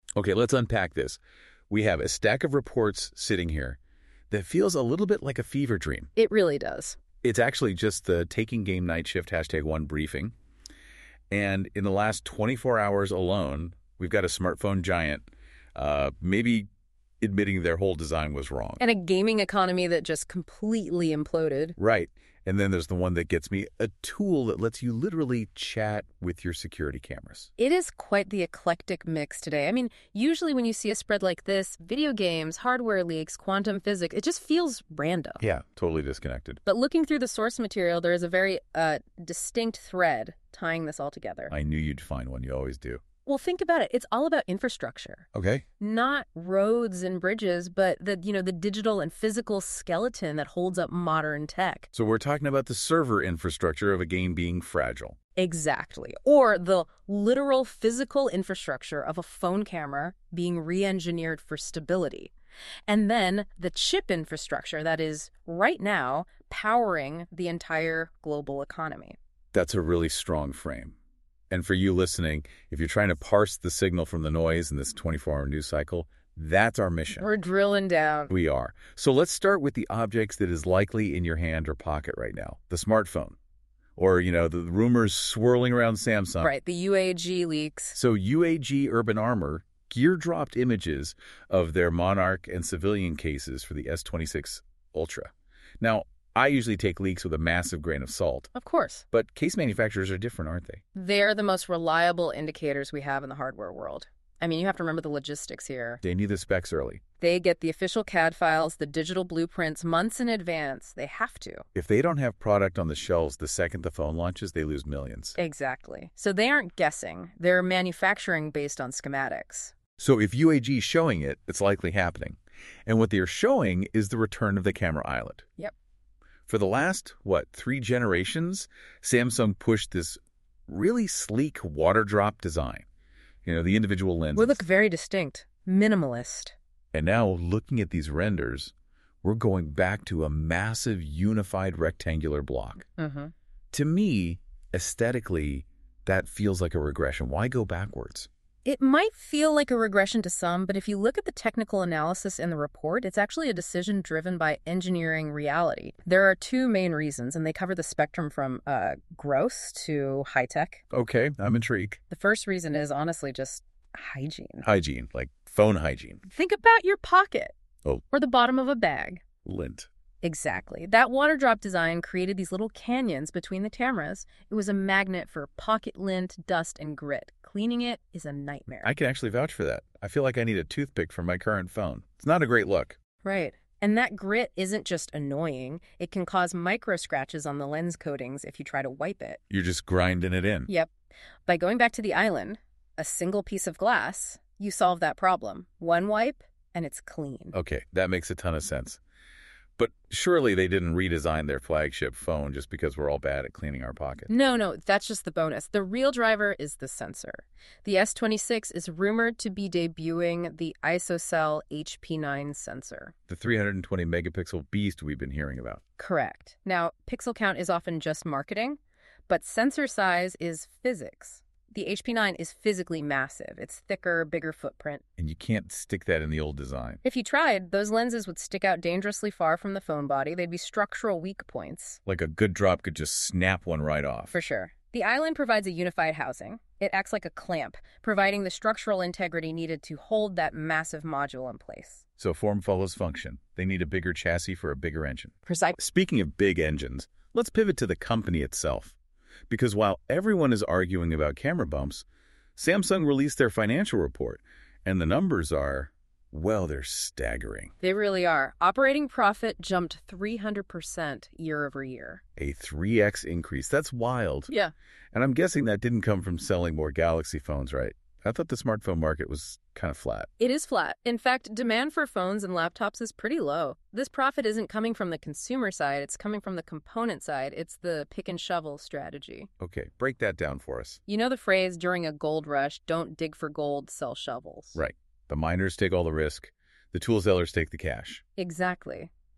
Okay, let's unpack this. We have a stack of reports sitting here that feels a little bit like a fever dream. It really does. It's actually just the Taking Game Night Shift #1 briefing. And in the last 24 hours alone, we've got a smartphone giant maybe admitting their whole design was wrong. And a gaming economy that just completely imploded. Right. And then there's the one that gets me, a tool that lets you literally chat with your security cameras. It is quite the eclectic mix today. I mean, usually when you see a spread like this, video games, hardware leaks, quantum physics, it just feels random. Yeah, totally disconnected. But looking through the source material, there is a very distinct thread tying this all together. I knew you'd find one. You always do. Well, think about it. It's all about infrastructure. Okay. Not roads and bridges, but the digital and physical skeleton that holds up modern tech. So we're talking about the server infrastructure of a game being fragile. Exactly. Or the literal physical infrastructure of a phone camera being re-engineered for stability. And then the chip infrastructure that is right now powering the entire global economy. That's a really strong frame. And for you listening, if you're trying to parse the signal from the noise in this 24-hour news cycle, that's our mission. We're drilling down. We are. So let's start with the objects that is likely in your hand or pocket right now. The smartphone. Or, the rumors swirling around Samsung. Right, the UAG leaks. So UAG Urban Armor gear-dropped images of their Monarch and civilian cases for the S26 Ultra. Now, I usually take leaks with a massive grain of salt. Of course. But case manufacturers are different, aren't they? They're the most reliable indicators we have in the hardware world. I mean, you have to remember the logistics here. They knew the specs early. They get the official CAD files, the digital blueprints months in advance. They have to. If they don't have product on the shelves the second the phone launches, they lose millions. Exactly. So they aren't guessing. They're manufacturing based on schematics. So if UAG's showing it, it's likely happening. And what they're showing is the return of the camera island. Yep. For the last, 3 generations, Samsung pushed this really sleek water drop design. The individual lenses. We look very distinct, minimalist. And now, looking at these renders, we're going back to a massive unified rectangular block. Mm-hmm. To me, aesthetically, that feels like a regression. Why go backwards? It might feel like a regression to some, but if you look at the technical analysis in the report, it's actually a decision driven by engineering reality. There are 2 main reasons, and they cover the spectrum from gross to high-tech. Okay, I'm intrigued. The first reason is honestly just hygiene. Hygiene, like phone hygiene. Think about your pocket. Oh. Or the bottom of a bag. Lint. Exactly. That water drop design created these little canyons between the cameras. It was a magnet for pocket lint, dust, and grit. Cleaning it is a nightmare. I can actually vouch for that. I feel like I need a toothpick for my current phone. It's not a great look. Right. And that grit isn't just annoying. It can cause micro scratches on the lens coatings if you try to wipe it. You're just grinding it in. Yep. By going back to the island, a single piece of glass, you solve that problem. One wipe, and it's clean. Okay, that makes a ton of sense. But surely they didn't redesign their flagship phone just because we're all bad at cleaning our pockets. No, that's just the bonus. The real driver is the sensor. The S26 is rumored to be debuting the ISOCELL HP9 sensor. The 320 megapixel beast we've been hearing about. Correct. Now, pixel count is often just marketing, but sensor size is physics. The HP9 is physically massive. It's thicker, bigger footprint. And you can't stick that in the old design. If you tried, those lenses would stick out dangerously far from the phone body. They'd be structural weak points. Like a good drop could just snap one right off. For sure. The island provides a unified housing. It acts like a clamp, providing the structural integrity needed to hold that massive module in place. So form follows function. They need a bigger chassis for a bigger engine. Precisely. Speaking of big engines, let's pivot to the company itself. Because while everyone is arguing about camera bumps, Samsung released their financial report, and the numbers are, well, they're staggering. They really are. Operating profit jumped 300% year over year. A 3x increase. That's wild. Yeah. And I'm guessing that didn't come from selling more Galaxy phones, right? I thought the smartphone market was kind of flat. It is flat. In fact, demand for phones and laptops is pretty low. This profit isn't coming from the consumer side. It's coming from the component side. It's the pick and shovel strategy. Okay, break that down for us. You know the phrase, during a gold rush, don't dig for gold, sell shovels. Right. The miners take all the risk. The tool sellers take the cash. Exactly.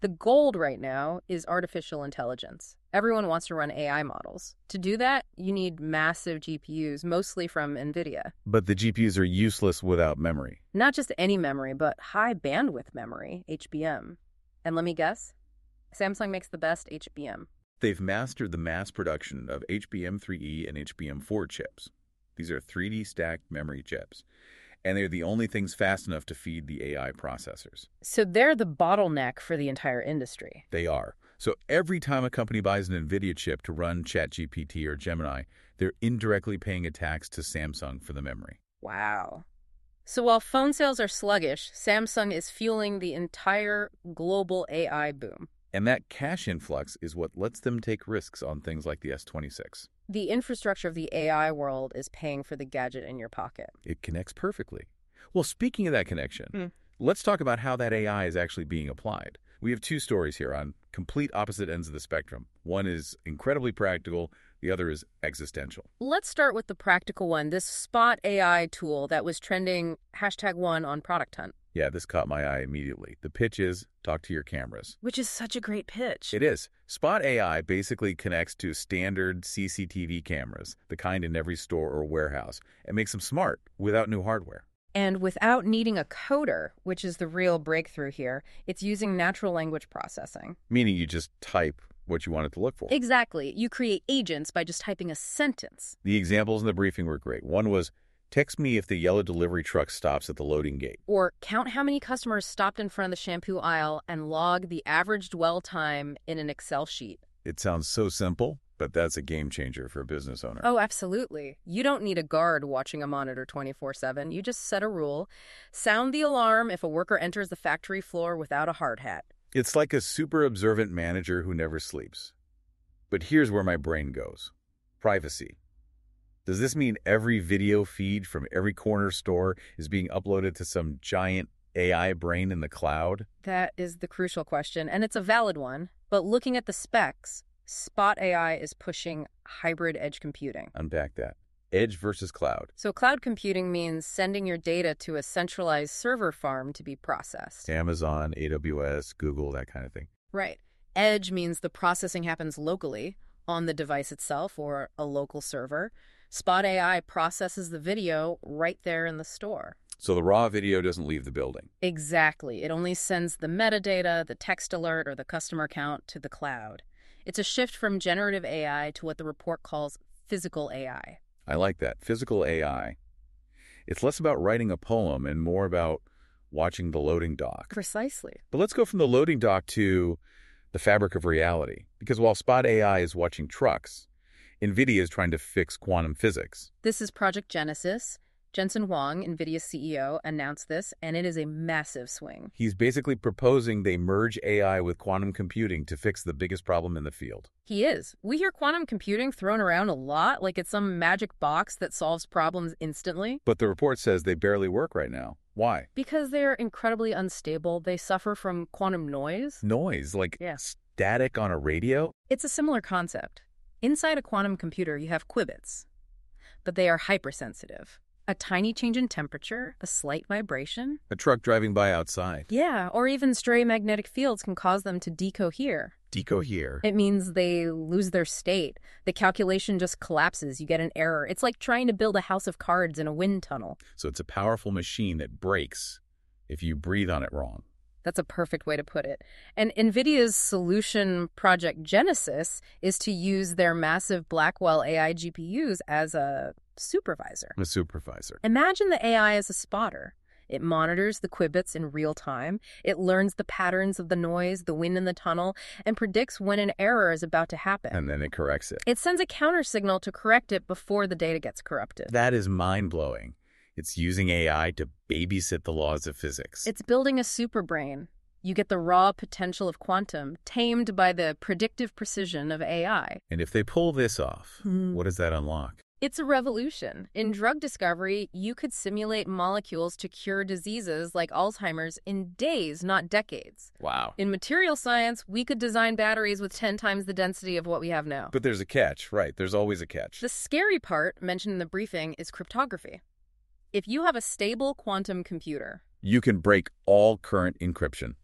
The gold right now is artificial intelligence. Everyone wants to run AI models. To do that, you need massive GPUs, mostly from NVIDIA. But the GPUs are useless without memory. Not just any memory, but high bandwidth memory, HBM. And let me guess, Samsung makes the best HBM. They've mastered the mass production of HBM3E and HBM4 chips. These are 3D stacked memory chips, and they're the only things fast enough to feed the AI processors. So they're the bottleneck for the entire industry. They are. So every time a company buys an NVIDIA chip to run ChatGPT or Gemini, they're indirectly paying a tax to Samsung for the memory. Wow. So while phone sales are sluggish, Samsung is fueling the entire global AI boom. And that cash influx is what lets them take risks on things like the S26. The infrastructure of the AI world is paying for the gadget in your pocket. It connects perfectly. Well, speaking of that connection, let's talk about how that AI is actually being applied. We have two stories here on complete opposite ends of the spectrum. One is incredibly practical, the other is existential. Let's start with the practical one, this Spot AI tool that was trending #1 on Product Hunt. Yeah, this caught my eye immediately. The pitch is, talk to your cameras. Which is such a great pitch. It is. Spot AI basically connects to standard CCTV cameras, the kind in every store or warehouse, and makes them smart without new hardware. And without needing a coder, which is the real breakthrough here, it's using natural language processing. Meaning you just type what you want it to look for. Exactly. You create agents by just typing a sentence. The examples in the briefing were great. One was, text me if the yellow delivery truck stops at the loading gate. Or count how many customers stopped in front of the shampoo aisle and log the average dwell time in an Excel sheet. It sounds so simple, but that's a game changer for a business owner. Oh, absolutely. You don't need a guard watching a monitor 24/7. You just set a rule. Sound the alarm if a worker enters the factory floor without a hard hat. It's like a super observant manager who never sleeps. But here's where my brain goes. Privacy. Does this mean every video feed from every corner store is being uploaded to some giant AI brain in the cloud? That is the crucial question, and it's a valid one. But looking at the specs, Spot AI is pushing hybrid edge computing. Unpack that. Edge versus cloud. So cloud computing means sending your data to a centralized server farm to be processed. Amazon, AWS, Google, that kind of thing. Right. Edge means the processing happens locally on the device itself or a local server. Spot AI processes the video right there in the store. So the raw video doesn't leave the building. Exactly. It only sends the metadata, the text alert, or the customer count to the cloud. It's a shift from generative AI to what the report calls physical AI. I like that. Physical AI. It's less about writing a poem and more about watching the loading dock. Precisely. But let's go from the loading dock to the fabric of reality. Because while Spot AI is watching trucks, NVIDIA is trying to fix quantum physics. This is Project Genesis. Jensen Huang, NVIDIA's CEO, announced this, and it is a massive swing. He's basically proposing they merge AI with quantum computing to fix the biggest problem in the field. He is. We hear quantum computing thrown around a lot, like it's some magic box that solves problems instantly. But the report says they barely work right now. Why? Because they're incredibly unstable. They suffer from quantum noise. Noise, like static on a radio? It's a similar concept. Inside a quantum computer, you have qubits, but they are hypersensitive. A tiny change in temperature, a slight vibration. A truck driving by outside. Yeah, or even stray magnetic fields can cause them to decohere. Decohere? It means they lose their state. The calculation just collapses. You get an error. It's like trying to build a house of cards in a wind tunnel. So it's a powerful machine that breaks if you breathe on it wrong. That's a perfect way to put it. And NVIDIA's solution, Project Genesis, is to use their massive Blackwell AI GPUs as a supervisor. A supervisor. Imagine the AI as a spotter. It monitors the qubits in real time. It learns the patterns of the noise, the wind in the tunnel, and predicts when an error is about to happen. And then it corrects it. It sends a counter signal to correct it before the data gets corrupted. That is mind-blowing. It's using AI to babysit the laws of physics. It's building a superbrain. You get the raw potential of quantum, tamed by the predictive precision of AI. And if they pull this off, what does that unlock? It's a revolution. In drug discovery, you could simulate molecules to cure diseases like Alzheimer's in days, not decades. Wow. In material science, we could design batteries with 10 times the density of what we have now. But there's a catch, right? There's always a catch. The scary part, mentioned in the briefing, is cryptography. If you have a stable quantum computer, you can break all current encryption.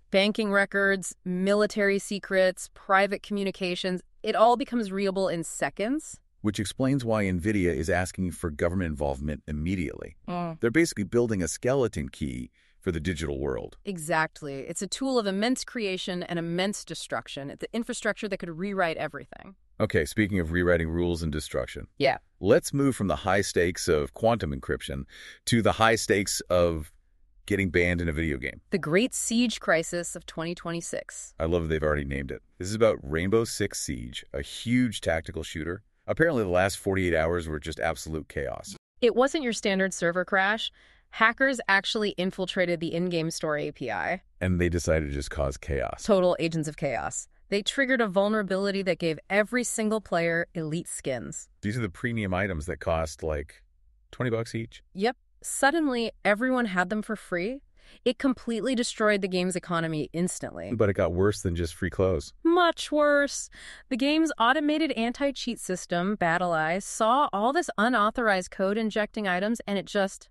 Banking records, military secrets, private communications, it all becomes readable in seconds. Which explains why NVIDIA is asking for government involvement immediately. Mm. They're basically building a skeleton key for the digital world. Exactly. It's a tool of immense creation and immense destruction. It's the infrastructure that could rewrite everything. Okay, speaking of rewriting rules and destruction. Yeah. Let's move from the high stakes of quantum encryption to the high stakes of getting banned in a video game. The Great Siege Crisis of 2026. I love that they've already named it. This is about Rainbow Six Siege, a huge tactical shooter. Apparently the last 48 hours were just absolute chaos. It wasn't your standard server crash. Hackers actually infiltrated the in-game store API. And they decided to just cause chaos. Total agents of chaos. They triggered a vulnerability that gave every single player elite skins. These are the premium items that cost like $20 each. Yep. Suddenly, everyone had them for free. It completely destroyed the game's economy instantly. But it got worse than just free clothes. Much worse. The game's automated anti-cheat system, BattleEye, saw all this unauthorized code injecting items, and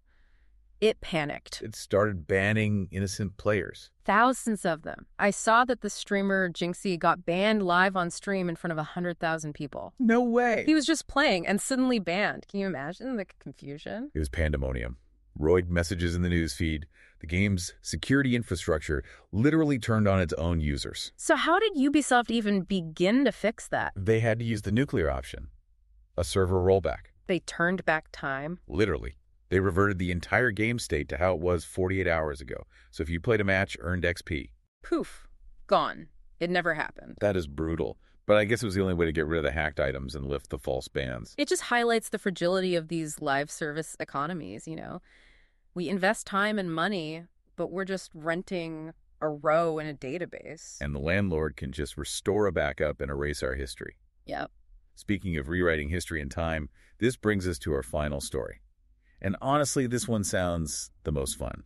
it panicked. It started banning innocent players. Thousands of them. I saw that the streamer Jinxie got banned live on stream in front of 100,000 people. No way. He was just playing and suddenly banned. Can you imagine the confusion? It was pandemonium. Roid messages in the newsfeed. The game's security infrastructure literally turned on its own users. So how did Ubisoft even begin to fix that? They had to use the nuclear option, a server rollback. They turned back time? Literally. They reverted the entire game state to how it was 48 hours ago. So if you played a match, earned XP. Poof. Gone. It never happened. That is brutal. But I guess it was the only way to get rid of the hacked items and lift the false bans. It just highlights the fragility of these live service economies, you know. We invest time and money, but we're just renting a row in a database. And the landlord can just restore a backup and erase our history. Yep. Speaking of rewriting history and time, this brings us to our final story. And honestly, this one sounds the most fun.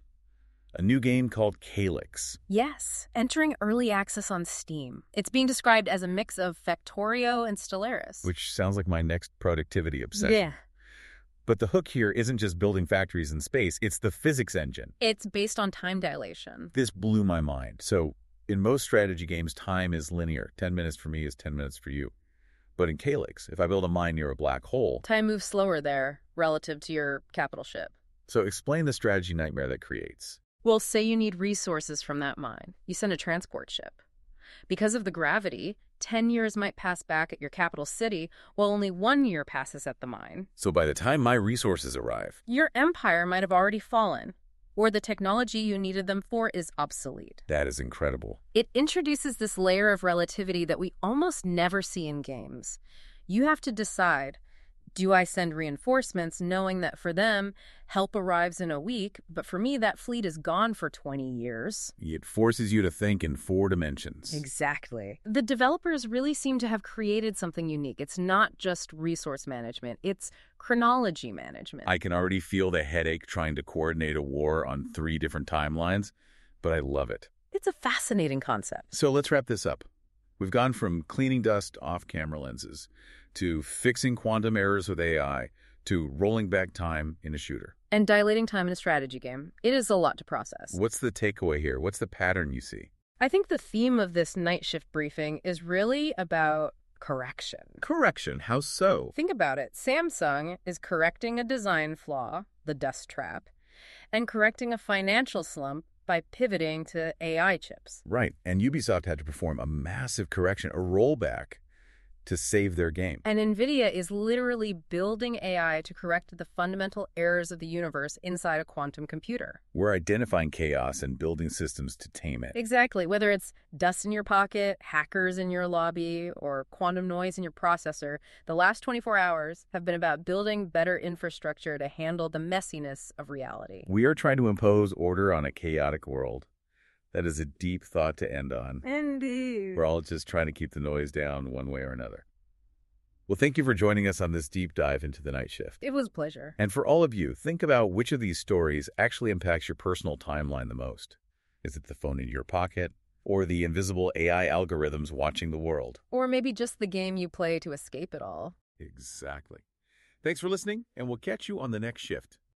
A new game called Calyx. Yes, entering early access on Steam. It's being described as a mix of Factorio and Stellaris. Which sounds like my next productivity obsession. Yeah. But the hook here isn't just building factories in space, it's the physics engine. It's based on time dilation. This blew my mind. So, in most strategy games, time is linear. 10 minutes for me is 10 minutes for you. But in Calyx, if I build a mine near a black hole... Time moves slower there, relative to your capital ship. So explain the strategy nightmare that creates. Well, say you need resources from that mine. You send a transport ship. Because of the gravity, 10 years might pass back at your capital city, while only 1 year passes at the mine. So by the time my resources arrive... your empire might have already fallen, or the technology you needed them for is obsolete. That is incredible. It introduces this layer of relativity that we almost never see in games. You have to decide, do I send reinforcements knowing that for them, help arrives in a week, but for me, that fleet is gone for 20 years? It forces you to think in 4 dimensions. Exactly. The developers really seem to have created something unique. It's not just resource management, it's chronology management. I can already feel the headache trying to coordinate a war on 3 different timelines, but I love it. It's a fascinating concept. So let's wrap this up. We've gone from cleaning dust off camera lenses to fixing quantum errors with AI to rolling back time in a shooter. And dilating time in a strategy game. It is a lot to process. What's the takeaway here? What's the pattern you see? I think the theme of this night shift briefing is really about correction. Correction? How so? Think about it. Samsung is correcting a design flaw, the dust trap, and correcting a financial slump by pivoting to AI chips. Right. And Ubisoft had to perform a massive correction, a rollback, to save their game. And NVIDIA is literally building AI to correct the fundamental errors of the universe inside a quantum computer. We're identifying chaos and building systems to tame it. Exactly. Whether it's dust in your pocket, hackers in your lobby, or quantum noise in your processor, the last 24 hours have been about building better infrastructure to handle the messiness of reality. We are trying to impose order on a chaotic world. That is a deep thought to end on. Indeed. We're all just trying to keep the noise down one way or another. Well, thank you for joining us on this deep dive into the night shift. It was a pleasure. And for all of you, think about which of these stories actually impacts your personal timeline the most. Is it the phone in your pocket, or the invisible AI algorithms watching the world? Or maybe just the game you play to escape it all. Exactly. Thanks for listening, and we'll catch you on the next shift.